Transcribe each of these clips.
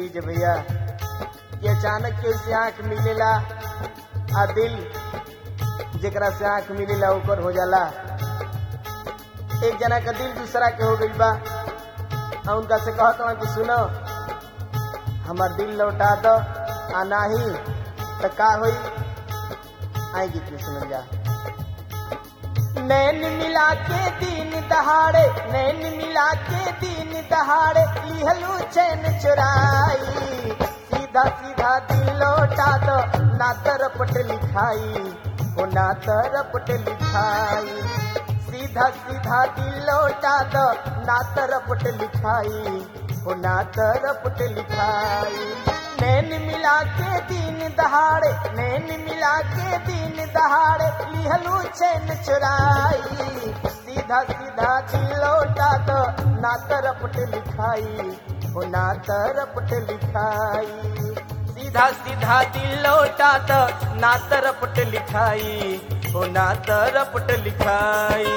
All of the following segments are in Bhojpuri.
बीज भैया कि अचानक के उससे आंख मिलेला आ दिल जेकरा से आंख मिलेला ऊपर हो जाला। एक जना का दिल दूसरा के हो गई बा आ उनका से कहता कि सुनो हमार दिल लौटा दो आ नाही तो का होई। आई गीत में सुन जा। नैन मिला के दिन दहाड़े, नैन मिला के दिन दहाड़े लिहलू चैन चुराई। सीधा सीधा दिल लौटा दो ना तरपट लिखाई, हो ना तरपट लिखाई। सीधा सीधा दिल लौटा दो ना तरपट लिखाई, हो ना तरपट लिखाई। नैन मिला के दिन दहाड़े, नैन मिला के दिन दहाड़े लिहलू चैन चुराई। सीधा सीधा दिल लौटा दो ना तरपट लिखाई, हो ना तरपट लिखाई। सीधा सीधा दिल लौटा दो ना तरपट लिखाई, हो ना तरपट लिखाई।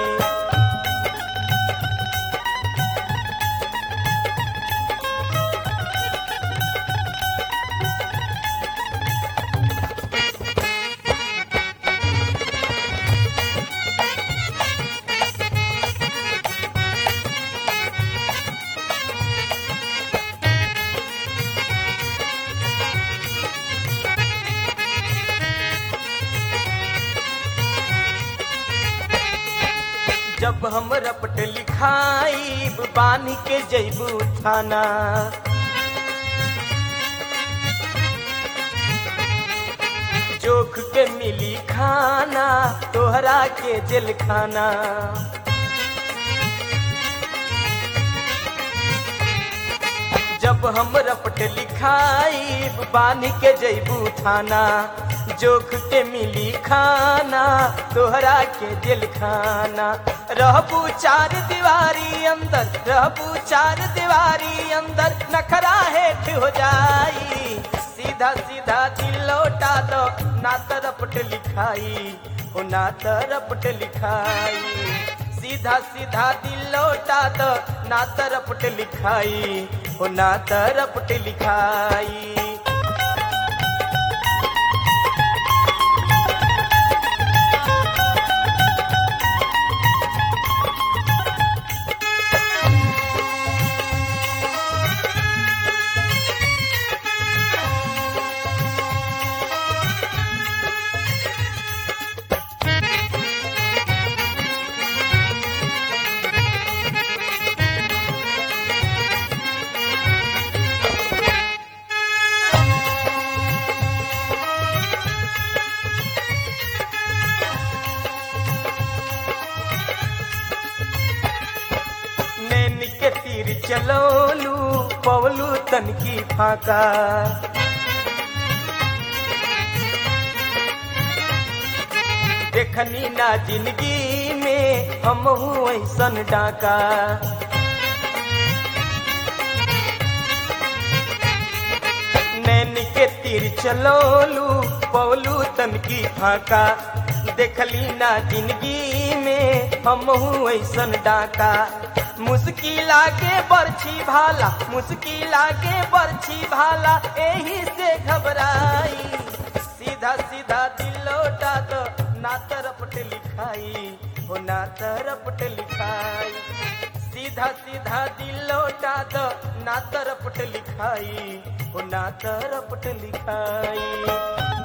जब हम रपट लिखाई बानी के जैबू थाना, जोख के मिली खाना तोहरा के जेल खाना। जब हम रपट लिखाई बानी के जैबू थाना, जोख के मिली खाना तोहरा के दिल खाना। रहबू चार दीवारी अंदर, रहबू चार दीवारी अंदर नखरा हेठ हो जाई। सीधा सीधा दिल लौटा दो ना तरपट लिखाई, हो ना तरपट लिखाई। सीधा सीधा दिल लौटा दो ना तरपट लिखाई, हो ना तरपट लिखाई। चलोलू पवलू तन की फाका, देखनी ना जिंदगी में हम ऐसन डाका। नैन के तीर चलोलू पवलू तन की फाका, देखली ना जिंदगी में हम ऐसन डाका। मुश्किल आगे बरछी भाला, मुश्किल आगे बरछी भाला एही से घबराई। सीधा सीधा दिल लौटा दो ना तरपट लिखाई, हो ना तरपट लिखाई। सीधा सीधा दिल लौटा दो ना तरपट लिखाई, हो ना तरपट लिखाई।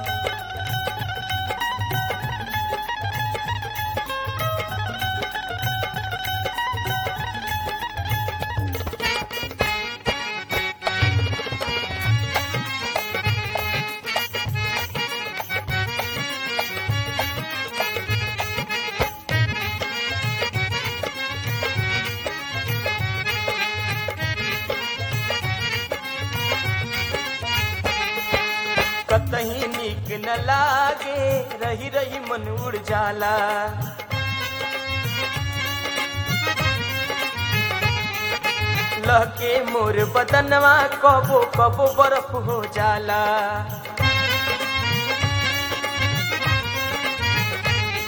कतही नीक न लागे रही रही मन उड़ जाला। लहके मोर बदनवा कबो कबो बर्फ हो जाला।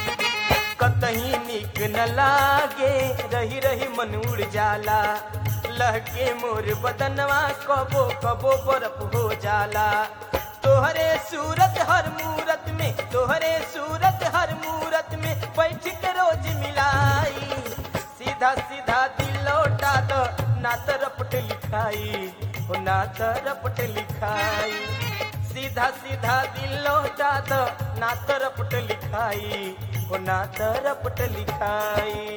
कतही नीक न लागे रही रही मन उड़ जाला। लहके मोर बदनवा कबो कबो बर्फ हो जाला। तोहरे सूरत हर मूरत में, तोहरे सूरत हर मूरत में बैठ के रोज मिलाई। सीधा सीधा दिल लौटा दो ना तरपट लिखाई, हो ना तरपट लिखाई। सीधा सीधा दिल लौटा दो ना तरपट लिखाई, हो ना तरपट लिखाई।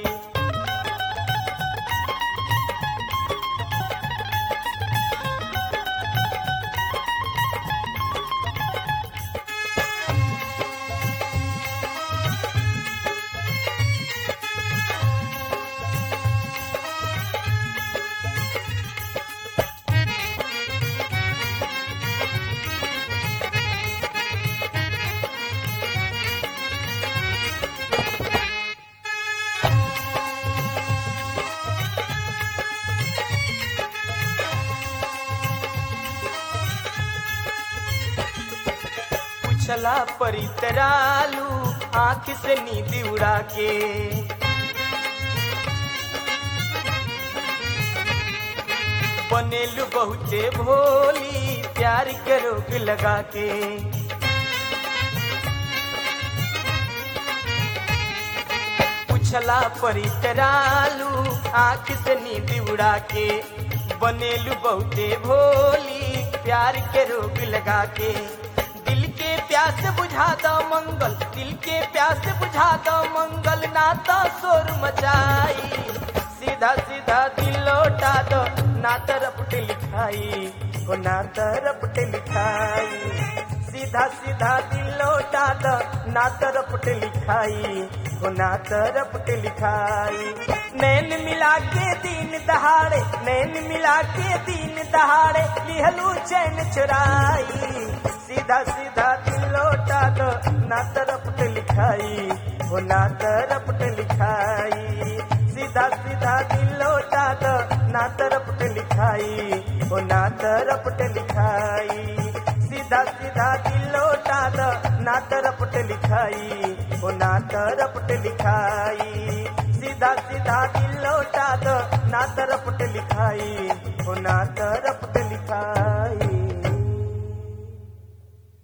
चला परितरालू आँख से नींद उड़ा के, बनेलू बहुते भोली प्यार के रोग लगा के। उछला परितरालू आँख से नींद उड़ा के, बनेलू बहुते भोली प्यार के रोग लगा के। प्यास बुझा दो मंगल, दिल के प्यास बुझा दो मंगल, ना तो शोर मचाई। सीधा सीधा दिल लौटा दो ना तरपट लिखाई, हो ना तरपट लिखाई। सीधा सीधा दिल लौटा दो ना तरपट लिखाई, हो ना तरपट लिखाई। नैन मिला के दिन दहाड़े, नैन मिला के दिन दहाड़े लिहलू चैन चुराई। सीधा सीधा दिल लौटा दो ना तरपट लिखाई, हो ना तरपट लिखाई। सीधा सीधा दिल लौटा दो ना तरपट लिखाई, हो ना तरपट लिखाई। सीधा सीधा दिल लौटा दो ना तरपट लिखाई, हो ना तरपट लिखाई। सीधा सीधा दिल लौटा दो ना तरपट लिखाई, हो ना तरपट